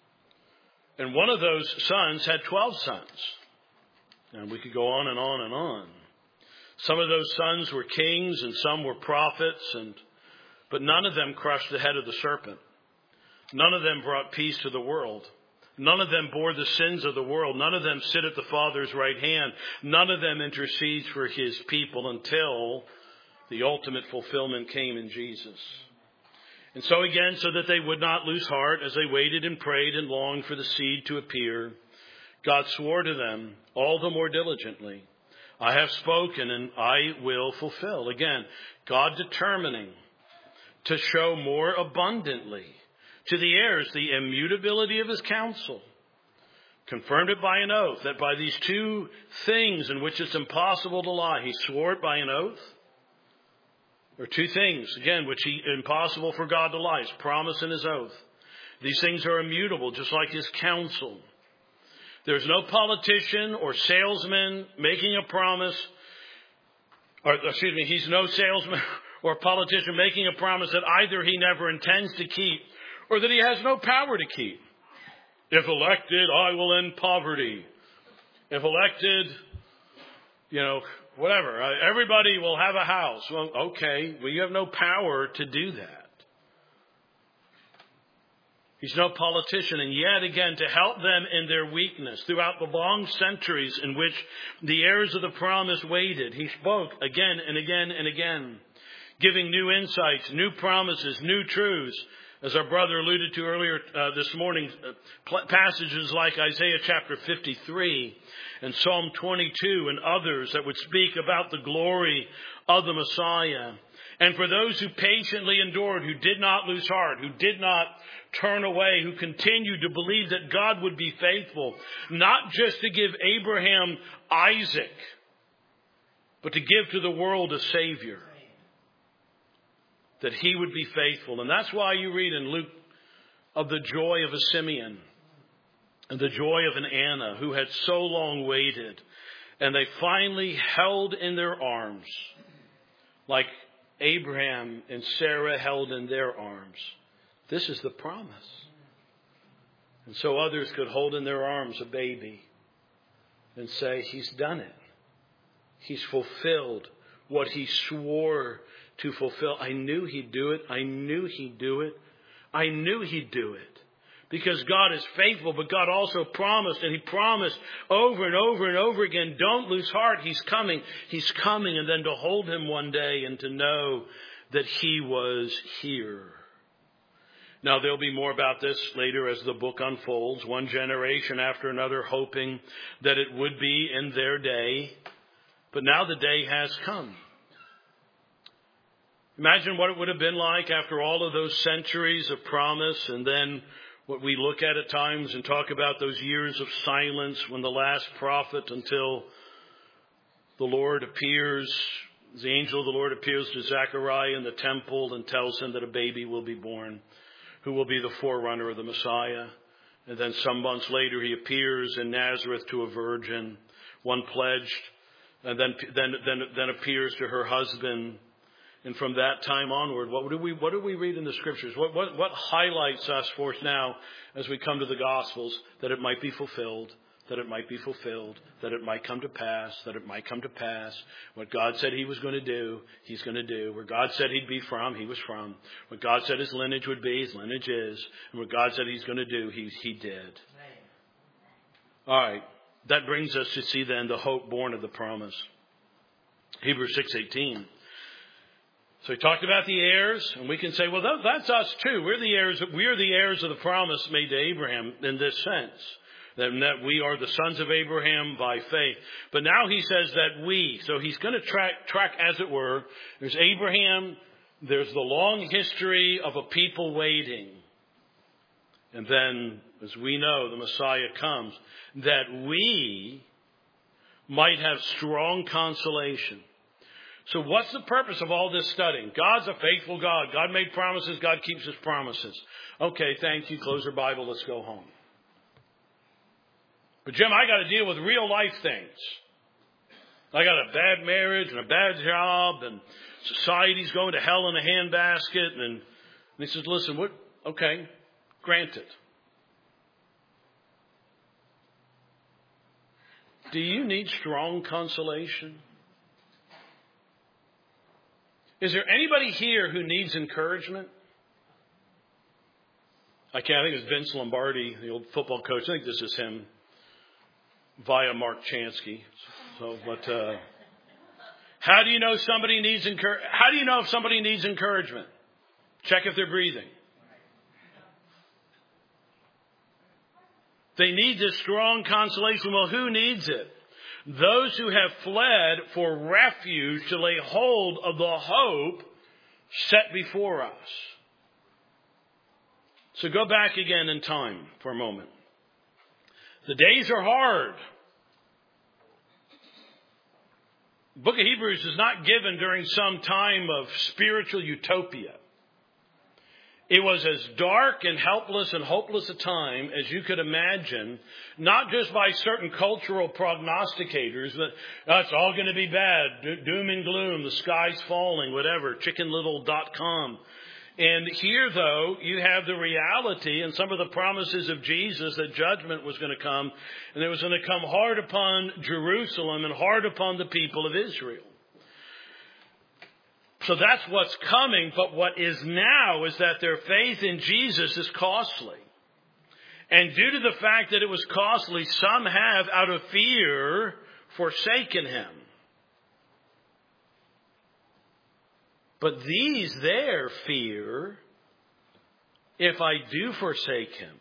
And one of those sons had twelve sons. And we could go on and on and on. Some of those sons were kings and some were prophets, and but none of them crushed the head of the serpent. None of them brought peace to the world. None of them bore the sins of the world. None of them sit at the Father's right hand. None of them intercedes for his people until the ultimate fulfillment came in Jesus. And so again, so that they would not lose heart as they waited and prayed and longed for the seed to appear, God swore to them all the more diligently, I have spoken and I will fulfill. Again, God determining to show more abundantly to the heirs the immutability of his counsel. Confirmed it by an oath, that by these two things in which it's impossible to lie, he swore it by an oath. There are two things, again, which he impossible for God to lie, his promise and his oath. These things are immutable, just like his counsel. There's no politician or salesman making a promise, or excuse me, he's no salesman or a politician making a promise that either he never intends to keep or that he has no power to keep. If elected, I will end poverty. If elected, you know, whatever, everybody will have a house. Well, okay, well, you have no power to do that. He's no politician, and yet again, to help them in their weakness throughout the long centuries in which the heirs of the promise waited, he spoke again and again and again, giving new insights, new promises, new truths. As our brother alluded to earlier uh, this morning, uh, passages like Isaiah chapter fifty-three and Psalm twenty-two and others that would speak about the glory of the Messiah. And for those who patiently endured, who did not lose heart, who did not turn away, who continued to believe that God would be faithful, not just to give Abraham Isaac, but to give to the world a Savior, that he would be faithful. And that's why you read in Luke of the joy of a Simeon and the joy of an Anna who had so long waited, and they finally held in their arms like Abraham and Sarah held in their arms. This is the promise. And so others could hold in their arms a baby and say, he's done it. He's fulfilled what he swore to fulfill. I knew he'd do it. I knew he'd do it. I knew he'd do it. Because God is faithful, but God also promised, and he promised over and over and over again, don't lose heart. He's coming. He's coming. And then to hold him one day and to know that he was here. Now, there'll be more about this later as the book unfolds, one generation after another hoping that it would be in their day. But now the day has come. Imagine what it would have been like after all of those centuries of promise, and then what we look at at times and talk about those years of silence when the last prophet, until the Lord appears, the angel of the Lord appears to Zechariah in the temple and tells him that a baby will be born, who will be the forerunner of the Messiah. And then some months later he appears in Nazareth to a virgin, one pledged, and then then then, then appears to her husband. And from that time onward, what do we what do we read in the Scriptures? What what what highlights us for us now as we come to the Gospels? That it might be fulfilled, that it might be fulfilled, that it might come to pass, that it might come to pass. What God said he was going to do, he's going to do. Where God said he'd be from, he was from. What God said his lineage would be, his lineage is. And what God said he's going to do, he he did. All right. That brings us to see then the hope born of the promise. Hebrews six eighteen. So he talked about the heirs, and we can say, well, that's us too. We're the heirs. We're the heirs of the promise made to Abraham in this sense, that we are the sons of Abraham by faith. But now he says that we. So he's going to track, track, as it were. There's Abraham. There's the long history of a people waiting, and then, as we know, the Messiah comes, that we might have strong consolation. So what's the purpose of all this studying? God's a faithful God. God made promises. God keeps his promises. Okay, thank you. Close your Bible. Let's go home. But Jim, I got to deal with real life things. I got a bad marriage and a bad job, and society's going to hell in a handbasket. And, and he says, listen, what? Okay, granted. Do you need strong consolation? Is there anybody here who needs encouragement? I can't. I think it's Vince Lombardi, the old football coach. I think this is him, via Mark Chansky. So, but uh, how do you know somebody needs encouragement? How do you know if somebody needs encouragement? Check if they're breathing. They need this strong consolation. Well, who needs it? Those who have fled for refuge to lay hold of the hope set before us. So go back again in time for a moment. The days are hard. The book of Hebrews is not given during some time of spiritual utopia. It was as dark and helpless and hopeless a time as you could imagine, not just by certain cultural prognosticators that oh, it's all going to be bad, doom and gloom, the sky's falling, whatever, chicken little dot com. And here, though, you have the reality and some of the promises of Jesus that judgment was going to come, and it was going to come hard upon Jerusalem and hard upon the people of Israel. So that's what's coming, but what is now is that their faith in Jesus is costly. And due to the fact that it was costly, some have, out of fear, forsaken him. But these there fear, if I do forsake him,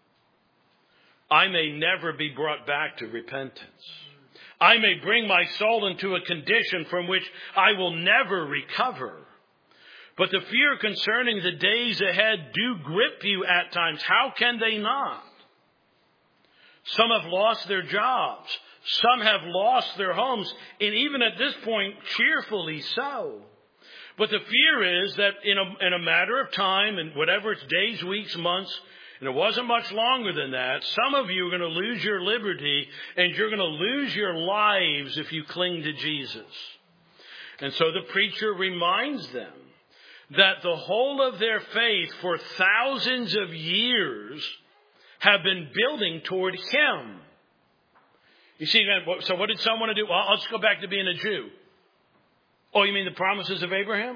I may never be brought back to repentance. I may bring my soul into a condition from which I will never recover. But the fear concerning the days ahead do grip you at times. How can they not? Some have lost their jobs. Some have lost their homes. And even at this point, cheerfully so. But the fear is that in a, in a matter of time, and whatever it's days, weeks, months, and it wasn't much longer than that, some of you are going to lose your liberty and you're going to lose your lives if you cling to Jesus. And so the preacher reminds them that the whole of their faith for thousands of years have been building toward him. You see, so what did someone do? Well, let's go back to being a Jew. Oh, you mean the promises of Abraham?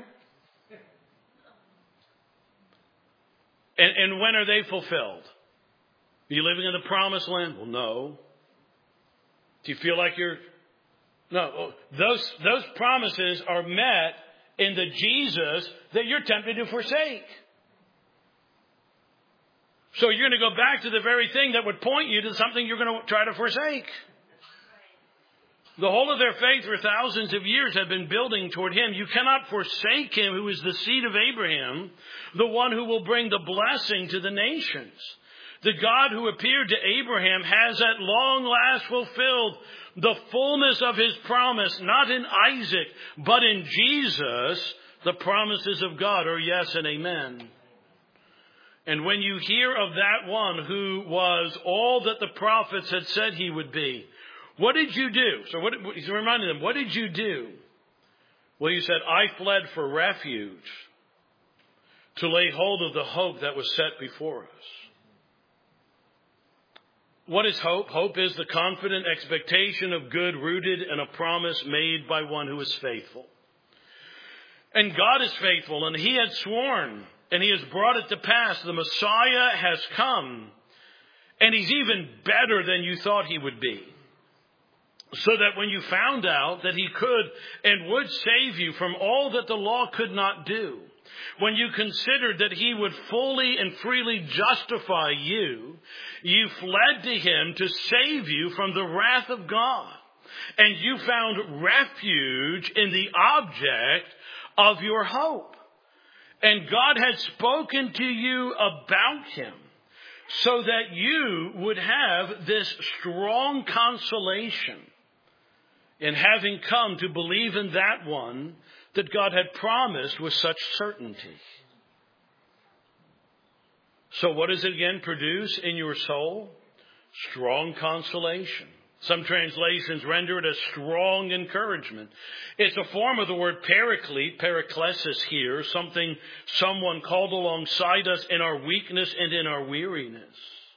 And, and when are they fulfilled? Are you living in the promised land? Well, no. Do you feel like you're... No. Those, those promises are met in the Jesus that you're tempted to forsake. So you're going to go back to the very thing that would point you to something you're going to try to forsake. The whole of their faith for thousands of years have been building toward him. You cannot forsake him who is the seed of Abraham, the one who will bring the blessing to the nations. The God who appeared to Abraham has at long last fulfilled the fullness of his promise, not in Isaac, but in Jesus, the promises of God are yes and amen. And when you hear of that one who was all that the prophets had said he would be, what did you do? So what, he's reminding them, what did you do? Well, you said, I fled for refuge to lay hold of the hope that was set before us. What is hope? Hope is the confident expectation of good rooted in a promise made by one who is faithful. And God is faithful, and he had sworn, and he has brought it to pass. The Messiah has come, and he's even better than you thought he would be. So that when you found out that he could and would save you from all that the law could not do, when you considered that he would fully and freely justify you, you fled to him to save you from the wrath of God. And you found refuge in the object of your hope. And God had spoken to you about him so that you would have this strong consolation in having come to believe in that one that God had promised with such certainty. So what does it again produce in your soul? Strong consolation. Some translations render it as strong encouragement. It's a form of the word paraclete, paraklesis here, something someone called alongside us in our weakness and in our weariness.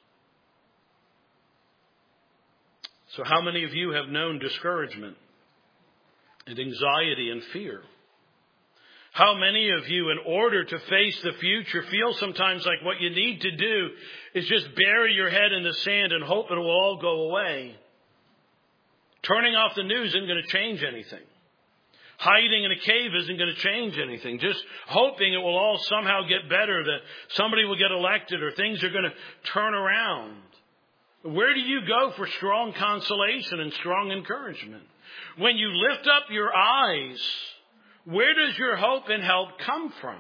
So how many of you have known discouragement and anxiety and fear? How many of you, in order to face the future, feel sometimes like what you need to do is just bury your head in the sand and hope it will all go away? Turning off the news isn't going to change anything. Hiding in a cave isn't going to change anything. Just hoping it will all somehow get better, that somebody will get elected or things are going to turn around. Where do you go for strong consolation and strong encouragement? When you lift up your eyes, where does your hope and help come from?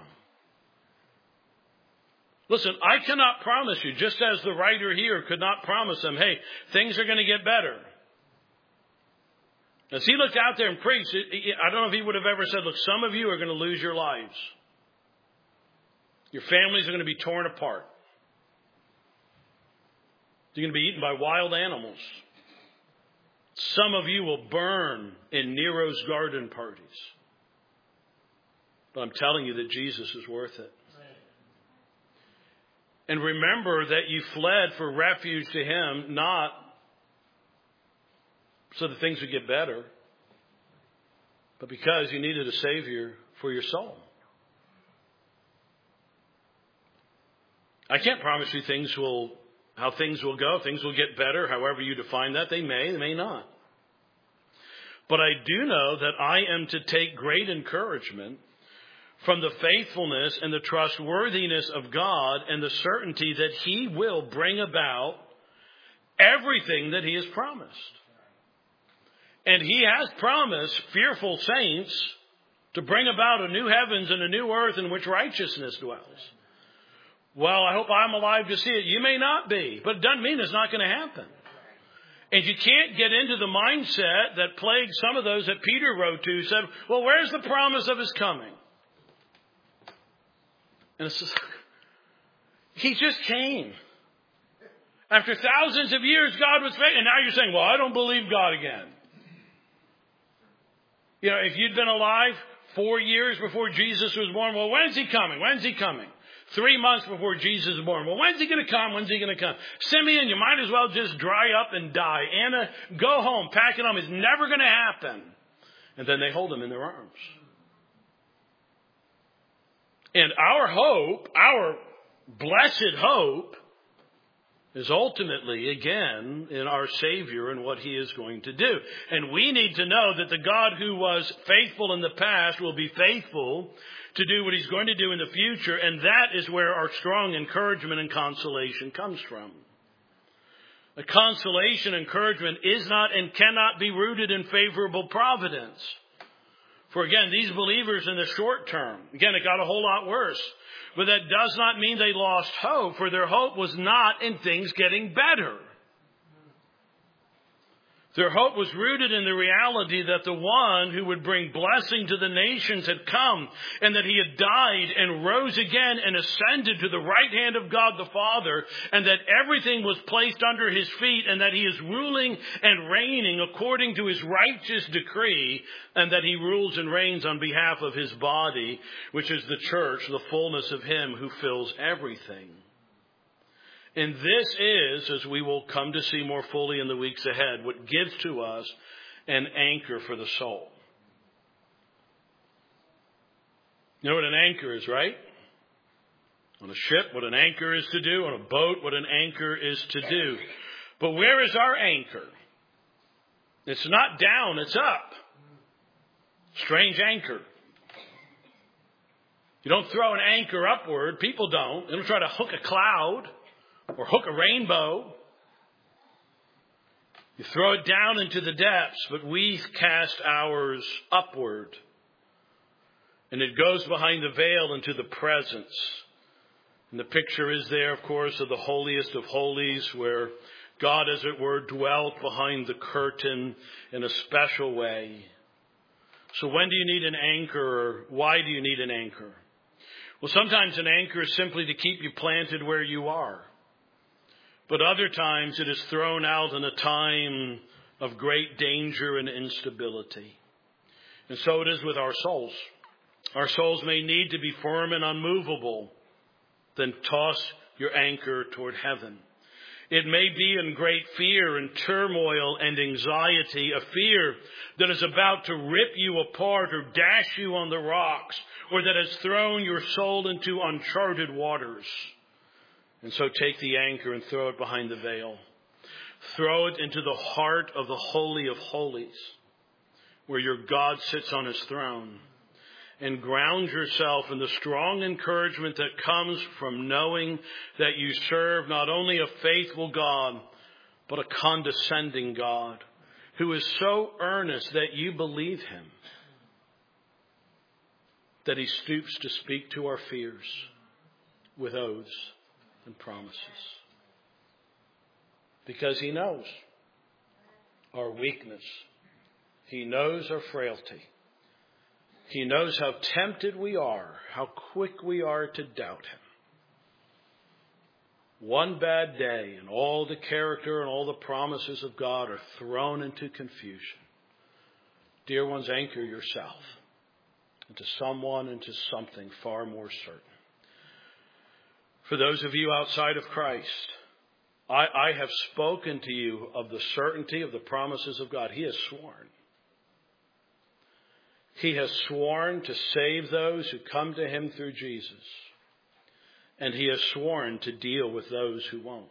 Listen, I cannot promise you, just as the writer here could not promise them, hey, things are going to get better. As he looked out there and preached, I don't know if he would have ever said, look, some of you are going to lose your lives. Your families are going to be torn apart. You're going to be eaten by wild animals. Some of you will burn in Nero's garden parties. But I'm telling you that Jesus is worth it. And remember that you fled for refuge to Him, not so that things would get better, but because you needed a Savior for your soul. I can't promise you things will, how things will go. Things will get better, however you define that. They may, they may not. But I do know that I am to take great encouragement from the faithfulness and the trustworthiness of God and the certainty that He will bring about everything that He has promised. And He has promised fearful saints to bring about a new heavens and a new earth in which righteousness dwells. Well, I hope I'm alive to see it. You may not be, but it doesn't mean it's not going to happen. And you can't get into the mindset that plagued some of those that Peter wrote to, said, well, where's the promise of His coming? And it's just, He just came. After thousands of years, God was faithful. And now you're saying, well, I don't believe God again. You know, if you'd been alive four years before Jesus was born, well, when's He coming? When's He coming? Three months before Jesus was born. Well, when's He going to come? When's He going to come? Simeon, you might as well just dry up and die. Anna, go home. Pack it home. It's never going to happen. And then they hold Him in their arms. And our hope, our blessed hope, is ultimately, again, in our Savior and what He is going to do. And we need to know that the God who was faithful in the past will be faithful to do what He's going to do in the future. And that is where our strong encouragement and consolation comes from. A consolation, encouragement is not and cannot be rooted in favorable providence. For again, these believers in the short term, again, it got a whole lot worse. But that does not mean they lost hope, for their hope was not in things getting better. Their hope was rooted in the reality that the one who would bring blessing to the nations had come, and that He had died and rose again and ascended to the right hand of God the Father, and that everything was placed under His feet, and that He is ruling and reigning according to His righteous decree, and that He rules and reigns on behalf of His body, which is the church, the fullness of Him who fills everything. And this is, as we will come to see more fully in the weeks ahead, what gives to us an anchor for the soul. You know what an anchor is, right? On a ship, what an anchor is to do. On a boat, what an anchor is to do. But where is our anchor? It's not down, it's up. Strange anchor. You don't throw an anchor upward. People don't. They don't try to hook a cloud or hook a rainbow. You throw it down into the depths, but we cast ours upward. And it goes behind the veil into the presence. And the picture is there, of course, of the holiest of holies, where God, as it were, dwelt behind the curtain in a special way. So when do you need an anchor, or why do you need an anchor? Well, sometimes an anchor is simply to keep you planted where you are. But other times it is thrown out in a time of great danger and instability. And so it is with our souls. Our souls may need to be firm and unmovable. Then toss your anchor toward heaven. It may be in great fear and turmoil and anxiety, a fear that is about to rip you apart or dash you on the rocks, or that has thrown your soul into uncharted waters. And so take the anchor and throw it behind the veil. Throw it into the heart of the Holy of Holies, where your God sits on His throne. And ground yourself in the strong encouragement that comes from knowing that you serve not only a faithful God, but a condescending God, who is so earnest that you believe Him, that He stoops to speak to our fears with oaths and promises. Because He knows our weakness. He knows our frailty. He knows how tempted we are, how quick we are to doubt Him. One bad day and all the character and all the promises of God are thrown into confusion. Dear ones, anchor yourself into someone, into something far more certain. For those of you outside of Christ, I, I have spoken to you of the certainty of the promises of God. He has sworn. He has sworn to save those who come to him through Jesus. And he has sworn to deal with those who won't.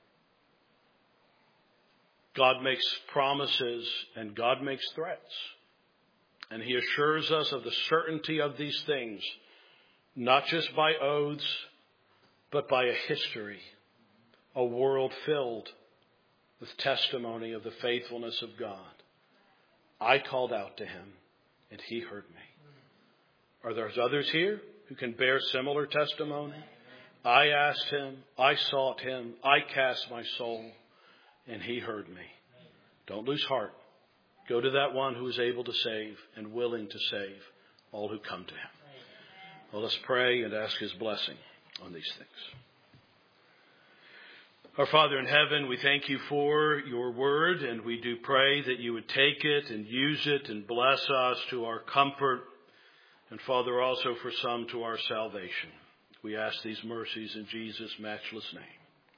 God makes promises and God makes threats. And he assures us of the certainty of these things, not just by oaths, but by a history, a world filled with testimony of the faithfulness of God. I called out to him, and he heard me. Are there others here who can bear similar testimony? I asked him, I sought him, I cast my soul, and he heard me. Don't lose heart. Go to that one who is able to save and willing to save all who come to him. Well, let's pray and ask his blessing on these things. Our Father in heaven, we thank you for your word, and we do pray that you would take it and use it and bless us to our comfort, and Father, also for some to our salvation. We ask these mercies in Jesus' matchless name.